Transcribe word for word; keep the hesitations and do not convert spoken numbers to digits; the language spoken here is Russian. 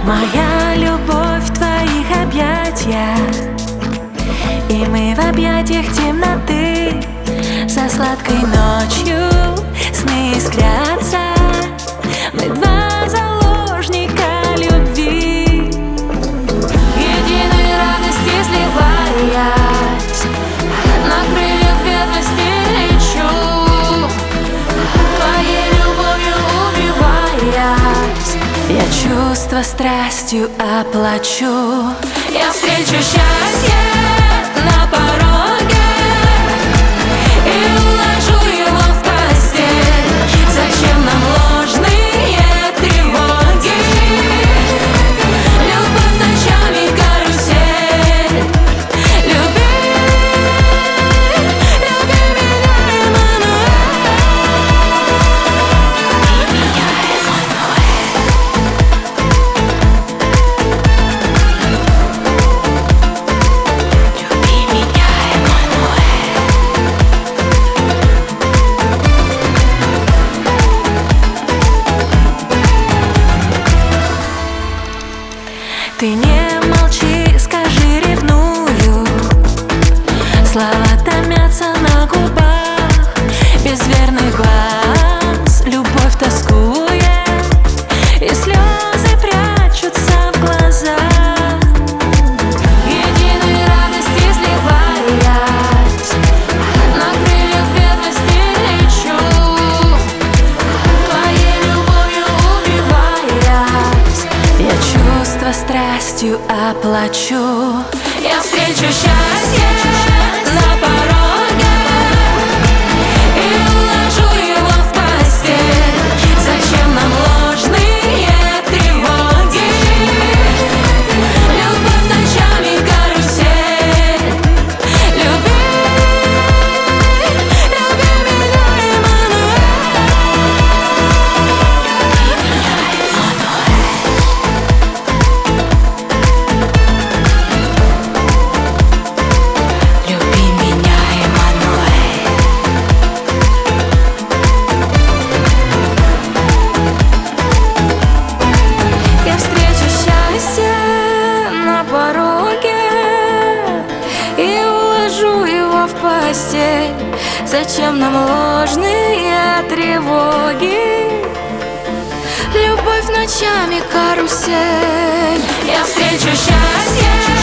Моя любовь в твоих объятиях, и мы в объятиях темноты. За сладкой ночью сны искрятся, мы два заложника любви. Единой радости сливаясь, на крыльях верности лечу, твоей любовью убиваясь, я чувства страстью оплачу. Я встречу счастье на пороге и уложу его в постель. Зачем нам ложные тревоги? Любовь ночами карусель. Люби, люби меня, Эммануэль. Люби меня, Эммануэль. Люби меня, Эммануэль. Ты не молчи, скажи, ревную. Слова томятся на губах, без верных глаз любовь тоскует, и слезы прячутся в глазах. Единой радости сливаясь, на крыльях верности лечу, твоей любовью убиваясь, я чувства страстью оплачу. Я встречу счастье на пороге и уложу его в постель. Зачем нам ложные тревоги? Любовь ночами карусель. Люби, люби меня, Эммануэль. Люби меня, Эммануэль. Люби меня, Эммануэль. Я встречу счастье на пороге и уложу его в постель. Зачем нам ложные тревоги? Любовь ночами карусель. Я встречу счастье